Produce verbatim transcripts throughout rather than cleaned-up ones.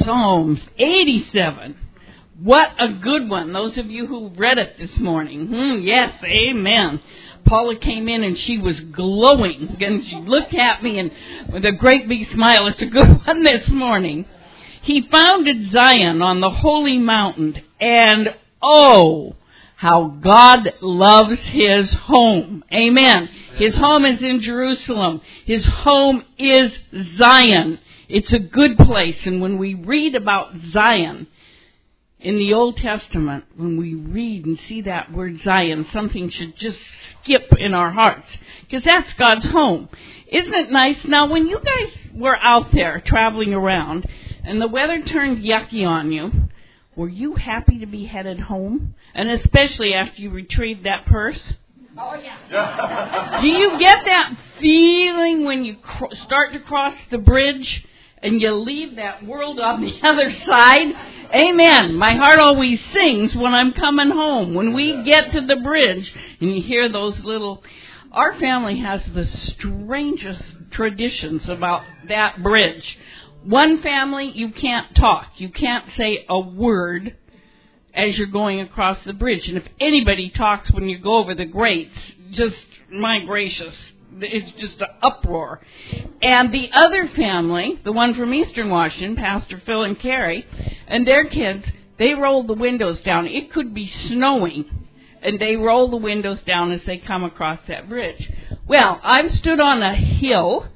Psalms eighty-seven. What a good one. Those of you who read it this morning. Hmm, yes, amen. Paula came in and she was glowing. And she looked at me and with a great big smile. It's a good one this morning. He founded Zion on the holy mountain. And oh, how God loves his home. Amen. His home is in Jerusalem. His home is Zion. It's a good place. And when we read about Zion in the Old Testament, when we read and see that word Zion, something should just skip in our hearts. Because that's God's home. Isn't it nice? Now, when you guys were out there traveling around and the weather turned yucky on you, were you happy to be headed home? And especially after you retrieved that purse? Oh, yeah. Do you get that feeling when you cr- start to cross the bridge and you leave that world on the other side? Amen. My heart always sings when I'm coming home. When we get to the bridge and you hear those little... Our family has the strangest traditions about that bridge. One family, you can't talk. You can't say a word as you're going across the bridge. And if anybody talks when you go over the grates, just, my gracious, it's just an uproar. And the other family, the one from Eastern Washington, Pastor Phil and Carrie, and their kids, they roll the windows down. It could be snowing, and they roll the windows down as they come across that bridge. Well, I've stood on a hill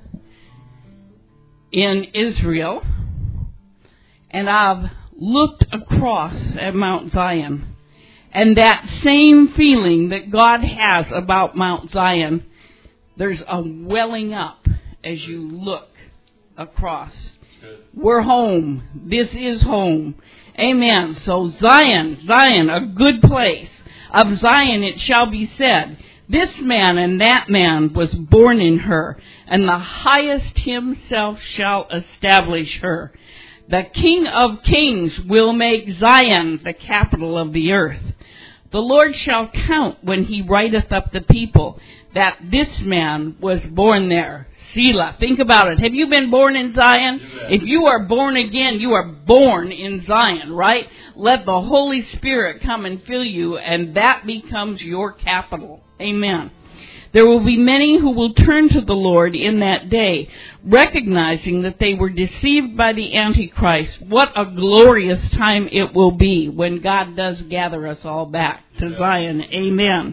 in Israel, and I've looked across at Mount Zion. And that same feeling that God has about Mount Zion, there's a welling up as you look across. We're home. This is home. Amen. So Zion, Zion, a good place. Of Zion it shall be said, this man and that man was born in her, and the highest himself shall establish her. The King of kings will make Zion the capital of the earth. The Lord shall count when he writeth up the people, that this man was born there. Selah. Think about it. Have you been born in Zion? If you are born again, you are born in Zion, right? Let the Holy Spirit come and fill you, and that becomes your capital. Amen. There will be many who will turn to the Lord in that day, recognizing that they were deceived by the Antichrist. What a glorious time it will be when God does gather us all back to Zion. Amen.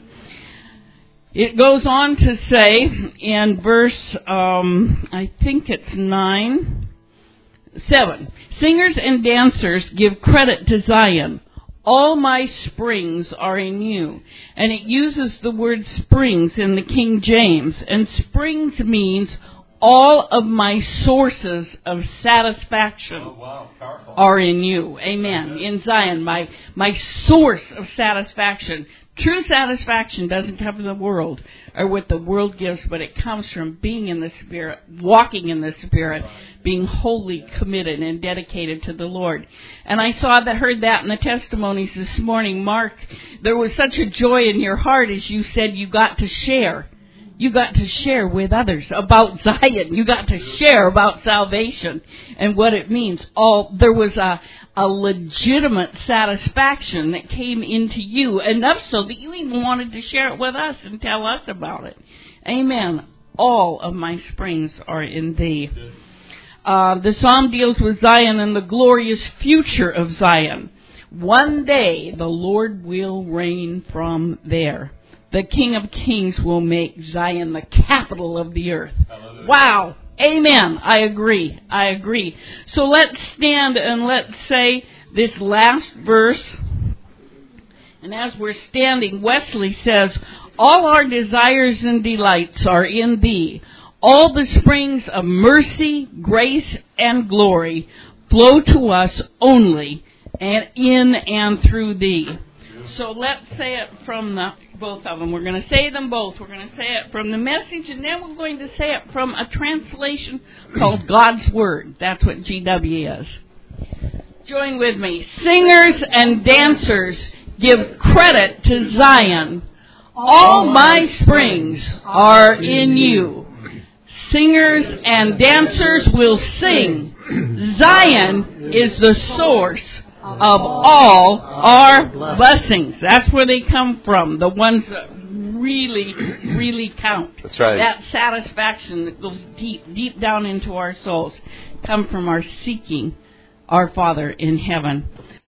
It goes on to say in verse, um, I think it's nine, seven. Singers and dancers give credit to Zion. All my springs are in you. And it uses the word springs in the King James. And springs means all of my sources of satisfaction oh, wow. are in you. Amen. In Zion, my, my source of satisfaction. True satisfaction doesn't come from the world or what the world gives, but it comes from being in the Spirit, walking in the Spirit, being wholly committed and dedicated to the Lord. And I saw that, heard that in the testimonies this morning. Mark, there was such a joy in your heart as you said you got to share. You got to share with others about Zion. You got to share about salvation and what it means. All there was a, a legitimate satisfaction that came into you, enough so that you even wanted to share it with us and tell us about it. Amen. All of my springs are in thee. Uh, the psalm deals with Zion and the glorious future of Zion. One day the Lord will reign from there. The King of kings will make Zion the capital of the earth. Hallelujah. Wow. Amen. I agree. I agree. So let's stand and let's say this last verse. And as we're standing, Wesley says, all our desires and delights are in thee. All the springs of mercy, grace, and glory flow to us only and in and through thee. So let's say it from the both of them. We're going to say them both. We're going to say it from the Message, and then we're going to say it from a translation called God's Word. That's what G W is. Join with me. Singers and dancers give credit to Zion. All my springs are in you. Singers and dancers will sing Zion is the source of all our blessings. That's where they come from. The ones that really, really count. That's right. That satisfaction that goes deep, deep down into our souls come from our seeking our Father in heaven.